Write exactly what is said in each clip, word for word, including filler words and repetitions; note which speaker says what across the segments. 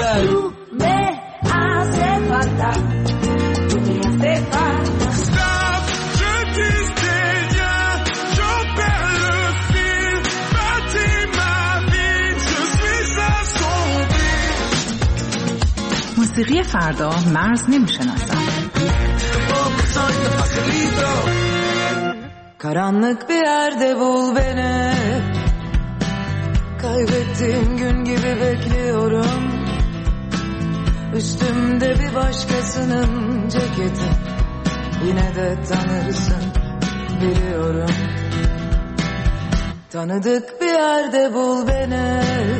Speaker 1: natural.
Speaker 2: Tú me hace falta, tú me hace falta.
Speaker 1: Stop, je dis rien, j'en perds le fil. Bâtis ma vie, je suis assombri.
Speaker 3: موسیقی فردا مرز نمیشناسم.
Speaker 4: Karanlık bir yerde bul beni. Kaybettiğim gün gibi bekliyorum. Üstümde bir başkasının ceketi. Yine de tanırsın biliyorum. Tanıdık bir yerde bul beni.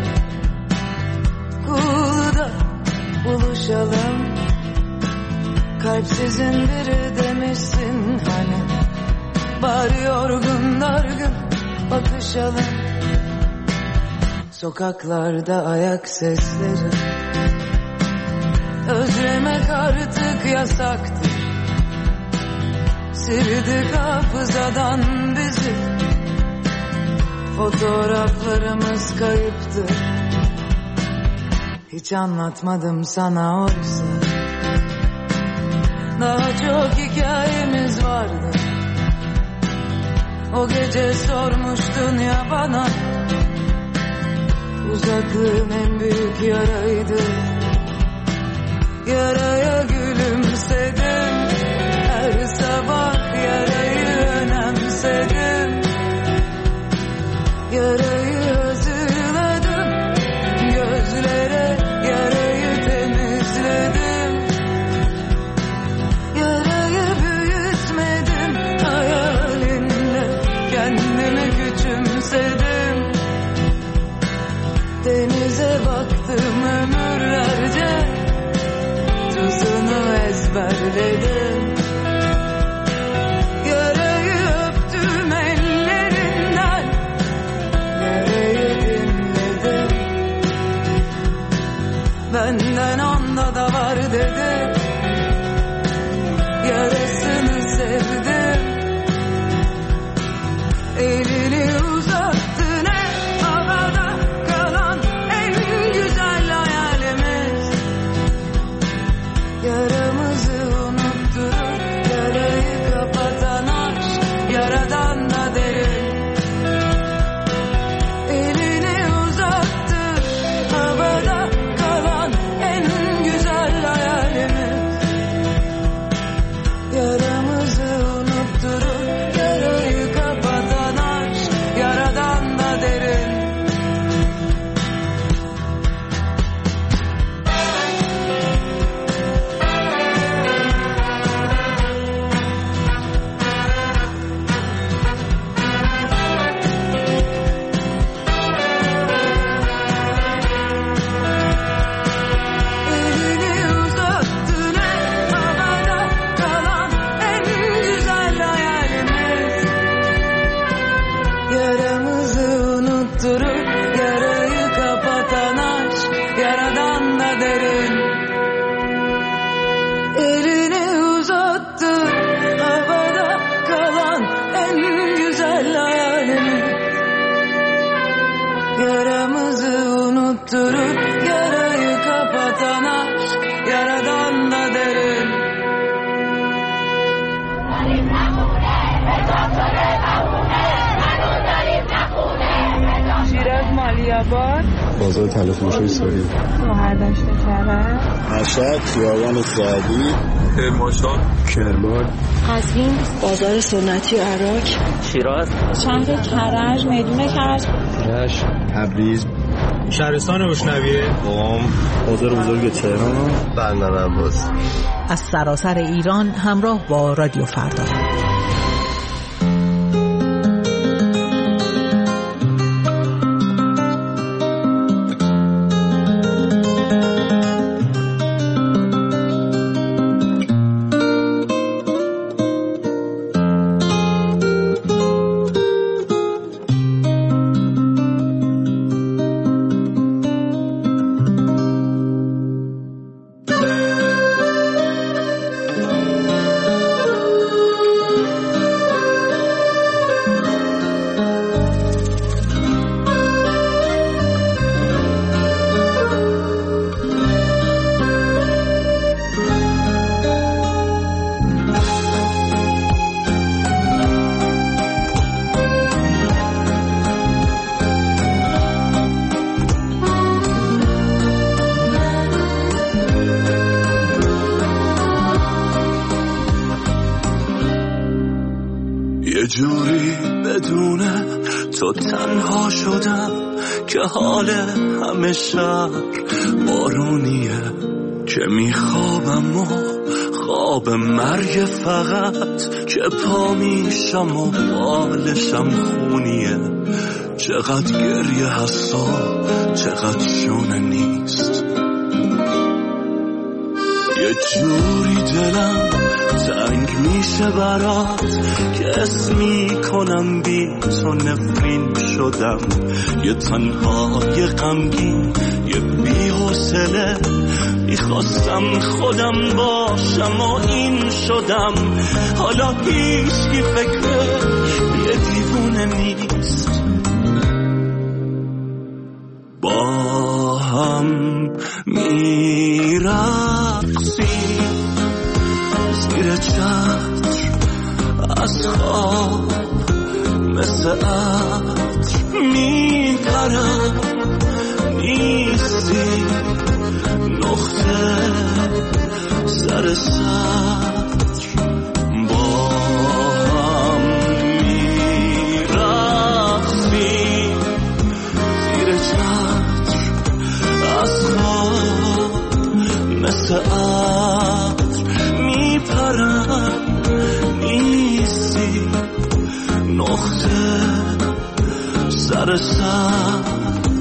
Speaker 4: Kulda buluşalım. Kalpsizin biri demişsin hani. Bari yorgun dargın bakışalım. Sokaklarda ayak sesleri. Özlemek artık yasaktır. Sildik hafızadan bizi. Fotoğraflarımız kayıptır. Hiç anlatmadım sana oysa. Daha çok hikayemiz vardı. O gece sormuştun ya bana. Uzaklığın en büyük yaraydı. Yaraya gülümsedim. Her sabah yarayı önemsedim. Yarayı hazırladım. Gözlere yarayı temizledim. Yarayı büyütmedim. Hayalinle kendimi küçümsedim. Denize baktım ömürlerce. Tuzunu ezberledim. Yarayı öptüm ellerinden. Yarayı dinledim. Benden onda da var dedi. Yarasını sevdim. Elini uzattı ne havada kalan en güzel hayalimiz. Yaramızı unutturur yarayı kapatan aşk. Yaradan da derin. Elini uzattı havada kalan en güzel hayalimiz. Yaramızı unutturur yarayı kapatan aşk. Yaradan da derin. Elini uzattı ne havada kalan en güzel hayalimiz. Yaramızı unutturur yarayı kapatan aşk. Yaradan da derin. Elini uzattı havada kalan en güzel hayalimiz. Yaramızı unutturur yarayı kapatan aşk. Yaradan da derin.
Speaker 5: شیراز مالیاباد
Speaker 6: بازار طلا فروشی سوری
Speaker 5: مهرداشت کرد
Speaker 6: مشهد خیابان سعدی
Speaker 1: کرمانشاه
Speaker 6: کرمان
Speaker 5: قزوین بازار سنتی عراق
Speaker 7: شیراز
Speaker 5: شهر کرج میدون کرج
Speaker 6: رشت تبریز
Speaker 1: شهرستان روشنویه
Speaker 6: قم بازار بزرگ تهران بندر عباس.
Speaker 3: از سراسر ایران همراه با رادیو فردا.
Speaker 1: یه جوری بدونه تو تنها شدم که حال همه شهر بارونیه، که میخوابم و خواب مرگ فقط، که پا میشم و بالشم خونیه. چقدر گریه هستا چقدر شونه نیست، یه جوری دلم تنگ میشه برات که اسم میکنم بی تو نفرین شدم. یه تنها یه غمگین یه بی حوصله، میخواستم خودم باشم و این شدم. حالا هیچکی فکر یه دیوونه نیست. با هم میرقصیم زیر چتر از خواب، مثل عطر میپرم نیستی، نقطه سر سطر. با هم میرقصیم زیر چتر از خواب، مثل عطر میپرم نیستی، نقطه سر سطر.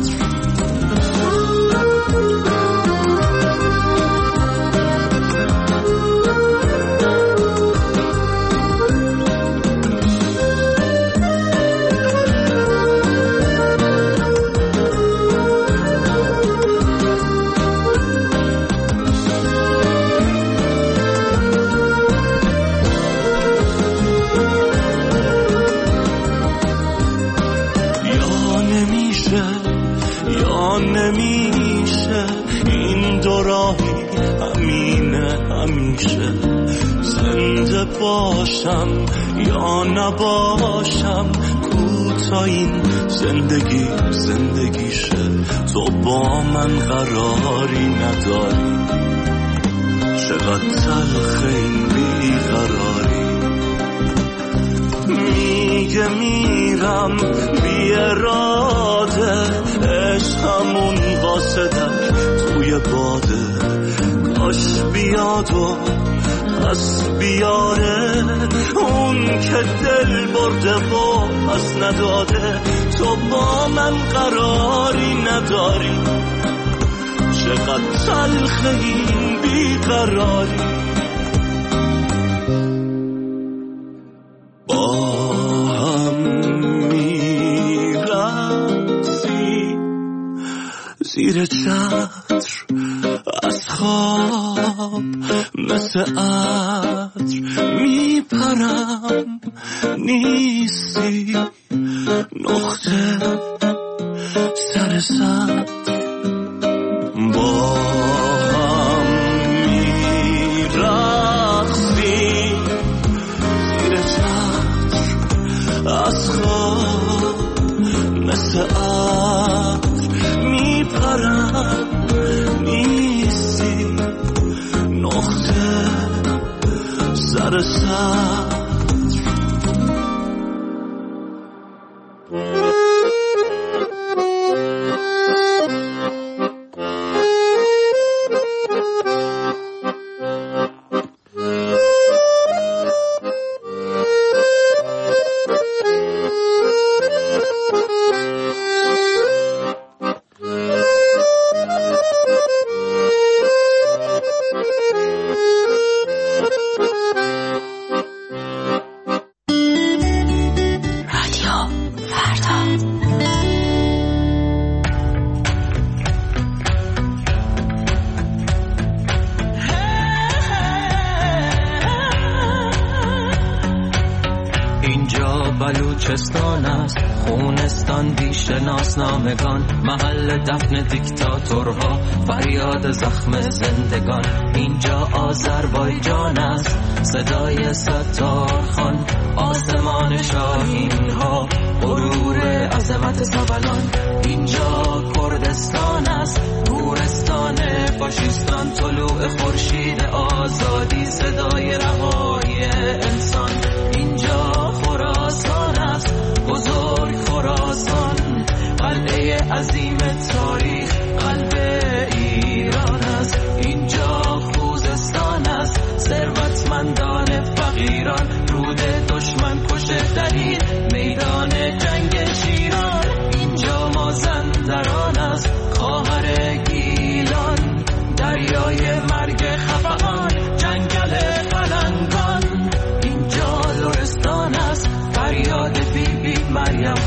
Speaker 1: نمیشه این دو راهی همینه همیشه، زنده باشم یا نباشم، کوتا این زندگی زندگیشه. تو با من قراری نداری، چقدر تلخ این بیقراری. میگه میرم بی اراده، عشقمون قاصدک توی باده، کاش بیاد و پس بیاره اون که دل برده و پس نداده. تو با من قراری نداری، چقدر تلخ این بیقراری. با هم میرقصیم زیر چتر از خواب، مثل عطر میپرم نیستی، نقطه سر سطر. با هم میرقصیم زیر چتر از خواب، مثل عطر میپرم نیستی، نقطه سر سطر.
Speaker 7: بلوچستان است، خونستان بی شناسنامگان، محل دفن دیکتاتورها، فریاد زخم زندگان. اینجا آذربایجان است، صدای ستارخان، آسمان شاهین ها، غرور عظمت سبلان. اینجا کردستان است، گورستان فاشیستان، طلوع خورشید آزادی، صدای رهایی انسان. اینجا خراسان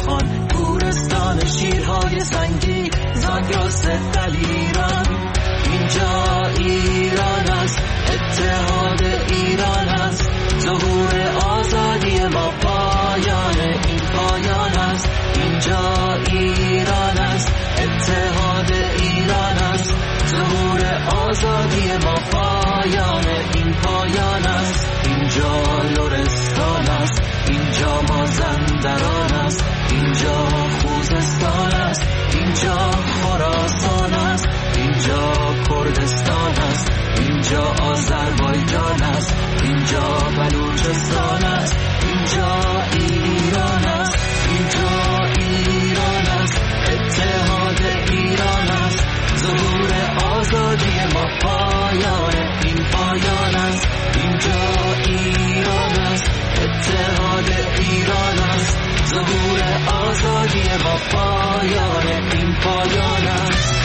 Speaker 7: بخوان گورستان شیرهای سنگی زاگرس دلیران. اینجا ایران است، اتحاد ایران است، ظهور آزادی ما پایان این پایان است. اینجا ایران است، اتحاد ایران است، ظهور آزادی ما پایان این پایان است. اینجا لرستان است، اینجا مازندران است، اینجا خوزستان است، اینجا خراسان است، اینجا کردستان است، اینجا آذربایجان است، اینجا بلوچستان است، اینجا ایران است، اینجا ایران است، اتحاد ایران است، ظهور آزادی ما پایان این پایان است. اینجا ایران است، اتحاد ایران است، ظهور آزادی ما پایان این پایان است.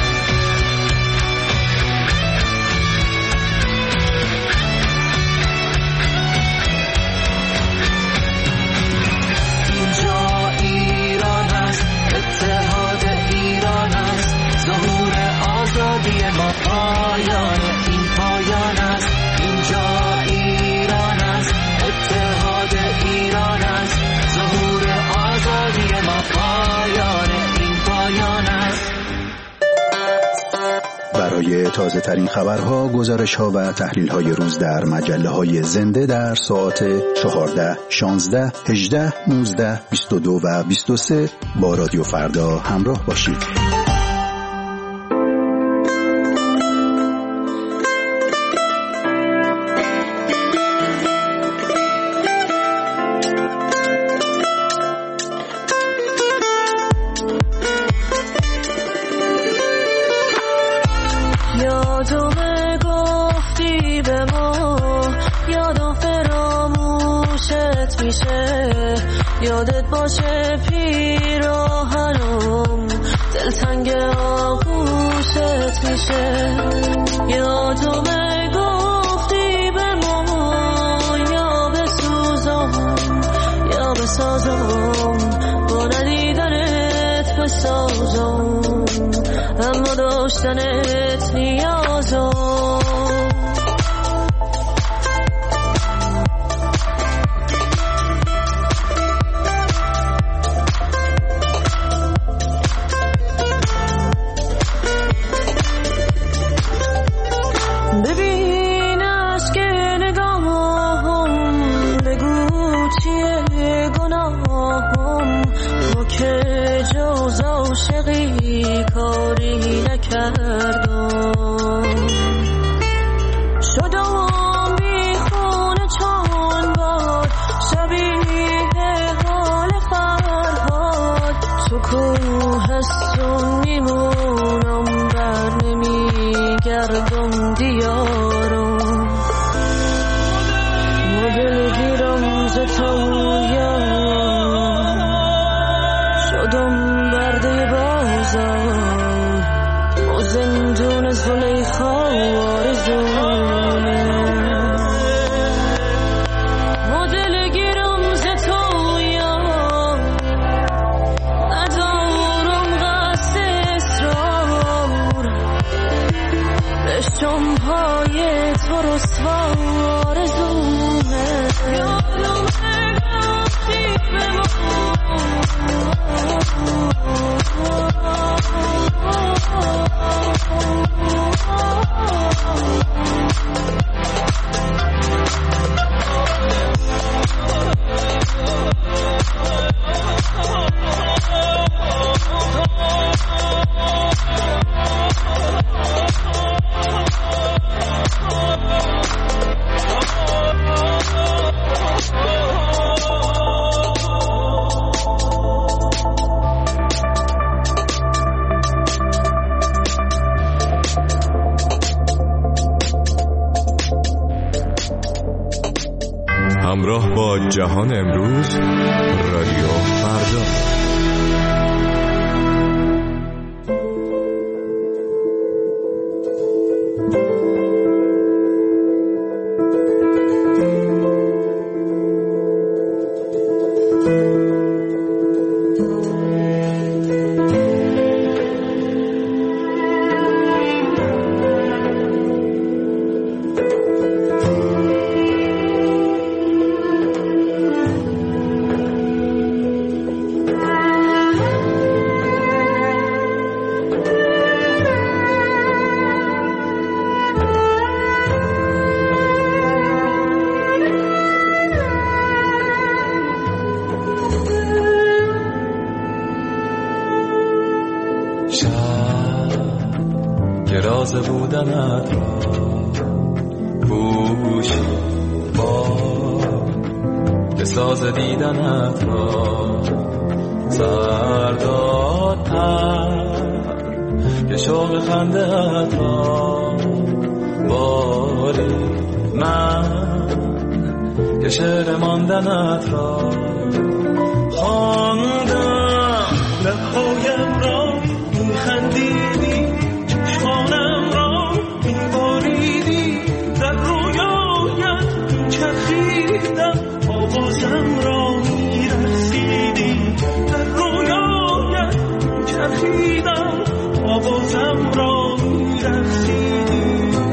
Speaker 7: اینجا ایران است، اتحاد ایران است، ظهور آزادی ما پایان این پایان است. اینجا ایران است، اتحاد ایران است، ظهور آزادی ما پایان این پایان است.
Speaker 8: برای تازه ترین خبرها، گزارش ها و تحلیل های روز در مجله های زنده در ساعت چهارده، شانزده، هجده، نوزده، بیست و دو و بیست و سه با رادیو فردا همراه باشید.
Speaker 4: یادم گفتی به ما، یادم فراموشت میشه، یادت باشه پیراهنم دلتنگ آغوشت میشه. یادم گفتی به ما، یا بسوزم یا بسازم، با ندیدنت بسازم، اما داشتنت نیازم. ببین عشق نگاهم، بگو چیه گناهم، ما که جز عاشقی کاری نکردم. شدم بی خونه چون باد، شبیه حال فرهاد، تو کوهستون میمونم، بر نمیگردم دیارم. ما دلگیرم ز تویم، شدم برده بازار، ما زندون زلیخا آرزونه. ما دلگیرم ز تویم، ندارم قصد اصرار، بشم پای تو رسوا آرزونه. یادم گفتی به ما،
Speaker 9: همراه با جهان امروز، رادیو فردا.
Speaker 10: بودنت را گوشی با که ساز دیدنت را سردادتر که شوق خنده‌ات را باری من که شعر ماندنت را خواندم لبهایم را میخندیدی چشمانم را میباریدی در رویایت میچرخیدم آوازم را میرسیدی در رویایت میچرخیدم آوازم را میرسیدی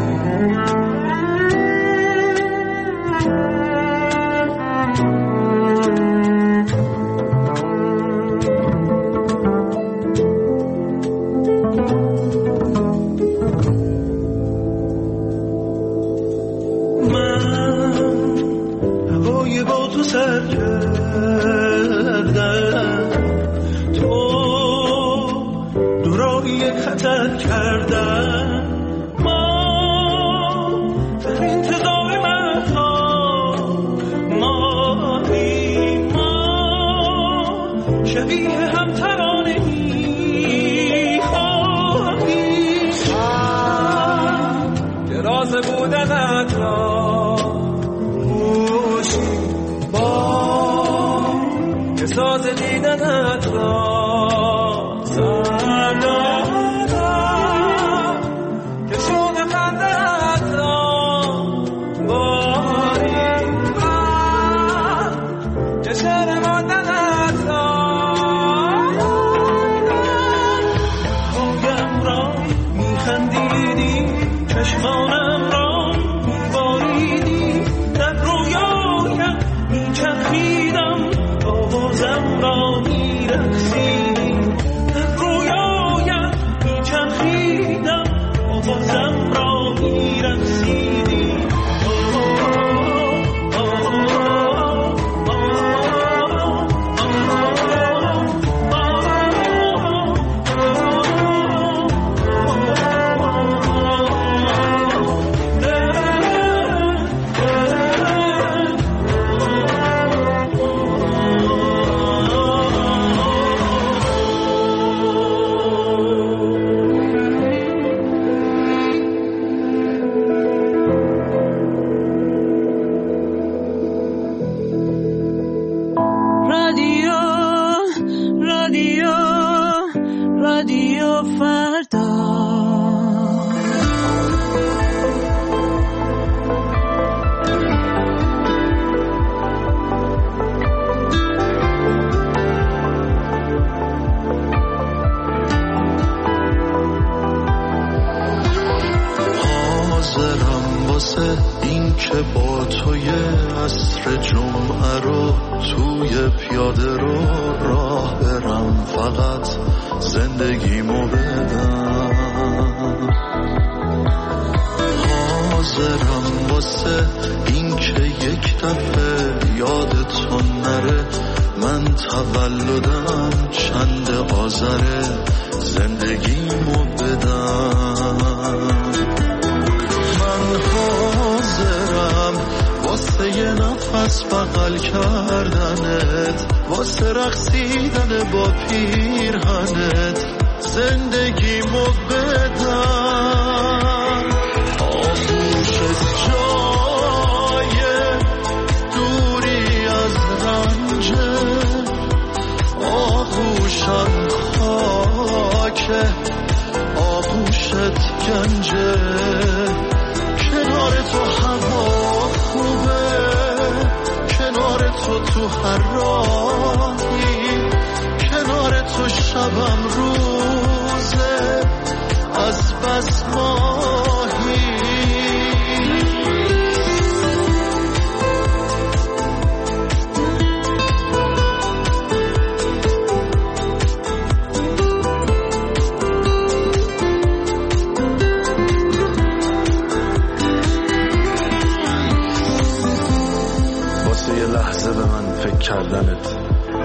Speaker 11: کردنت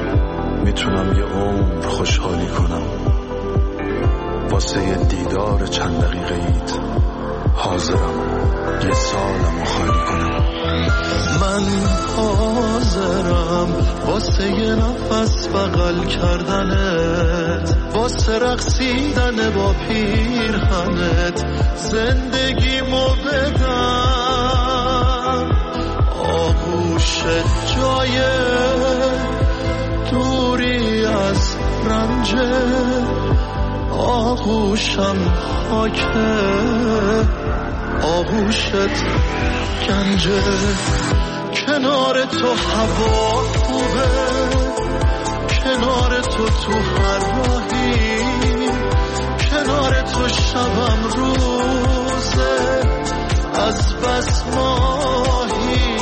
Speaker 11: میتونم یه عمر خوشحالی کنم. واسه دیدار چند دقیقه ایت حاضرم یه سالمو خالی کنم. من حاضرم واسه یه نفس بغل کردنت، واسه رقصیدن با پیرهنت زندگیمو بدم. آغوشت جای دوری از رنجه، آغوشم خاکه، آغوشت گنجه. کنار تو هوا خوبه، کنار تو تو هر راهی، کنار تو شبم روزه از بس ماهی.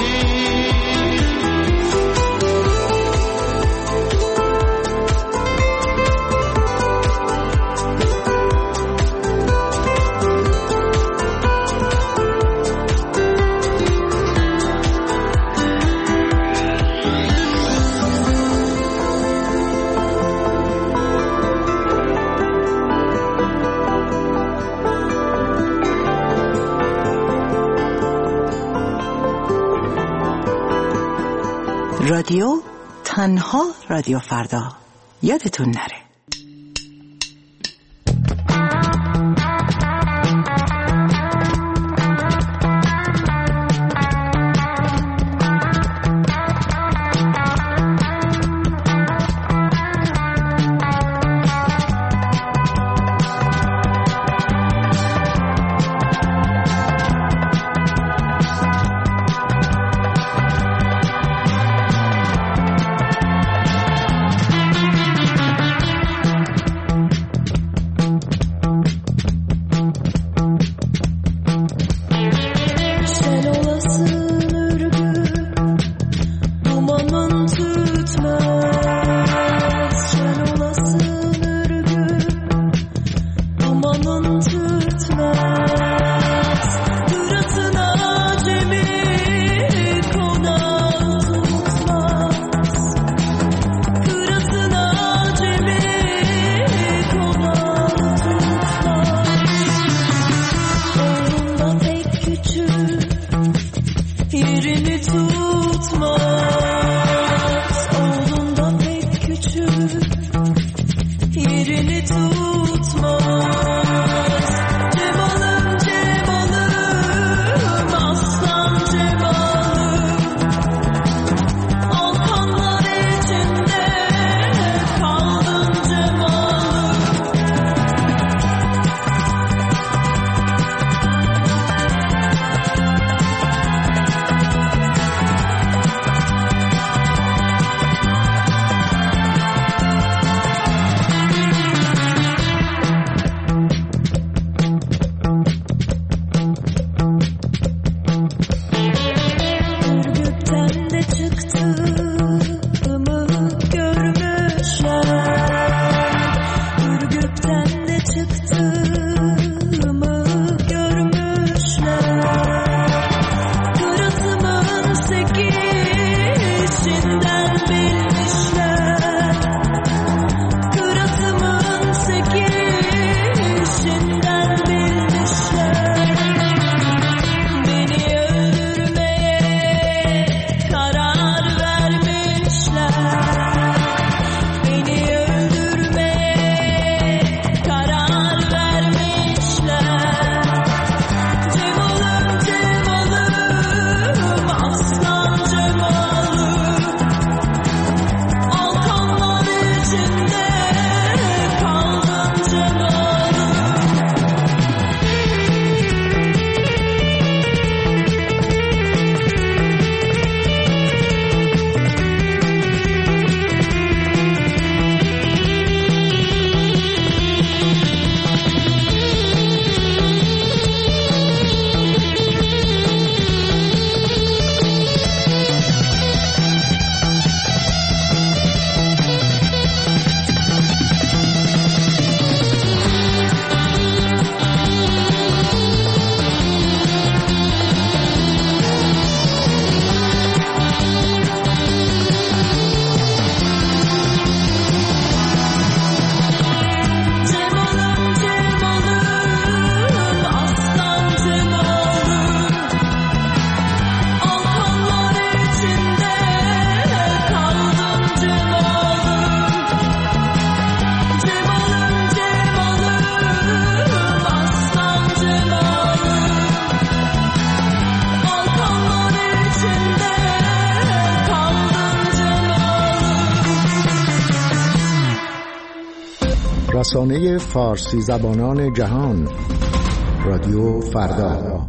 Speaker 3: رادیو تنها رادیو فردا، یادتون نره.
Speaker 8: رسانه فارسی زبانان جهان، رادیو فردا.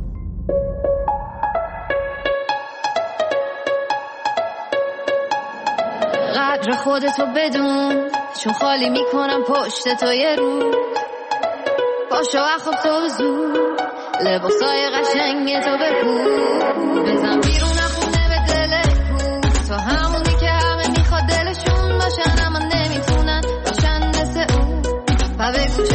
Speaker 12: قدر خودتو بدون، چون خالی میکنم پشت تو یه روز. پاشو اخواب تو زود، لباسای قشنگ تو بپوش. بزن بیرون خونه به دل کو، تو همونی که همه میخواد دلشون باشن اما نمیتونن باشن مثل اون. و بگو